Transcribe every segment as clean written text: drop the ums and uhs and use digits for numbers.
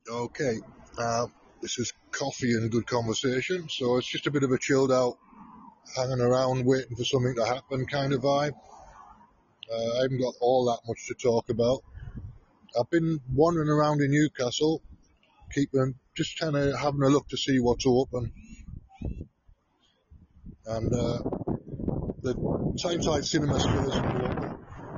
Okay, this is coffee and good conversation, so it's just a bit of a chilled out, hanging around waiting for something to happen kind of vibe. I haven't got all that much to talk about. I've been wandering around in Newcastle, just kind of having a look to see what's open, and the Tyneside Cinema still isn't open.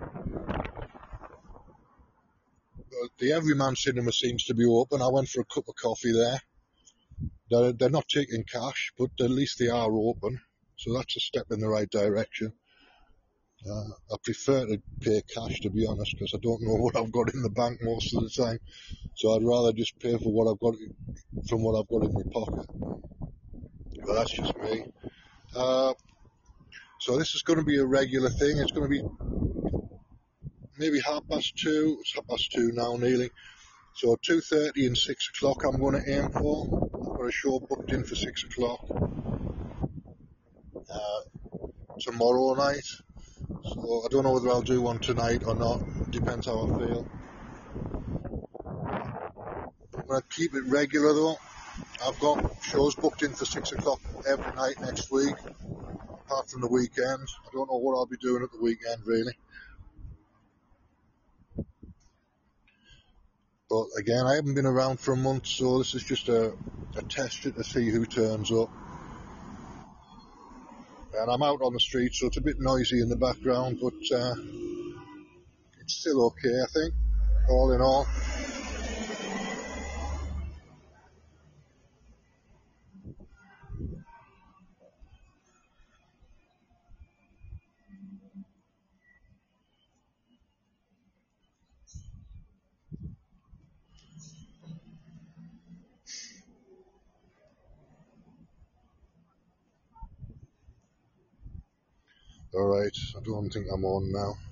The Everyman Cinema seems to be open. I went for a cup of coffee there. They're not taking cash, but at least they are open, so that's a step in the right direction. I prefer to pay cash, to be honest, because I don't know what I've got in the bank most of the time. So I'd rather just pay for what I've got from what I've got in my pocket. But that's just me. So this is going to be a regular thing. It's going to be maybe 2:30. It's 2:30 now, nearly. So 2:30 and 6 o'clock I'm going to aim for. I've got a show booked in for 6 o'clock tomorrow night. So I don't know whether I'll do one tonight or not. Depends how I feel. I'm going to keep it regular though. I've got shows booked in for 6 o'clock every night next week, apart from the weekend. I don't know what I'll be doing at the weekend really. But again, I haven't been around for a month, so this is just a tester to see who turns up. And I'm out on the street, so it's a bit noisy in the background, but it's still okay, I think, all in all. Alright, I don't think I'm on now.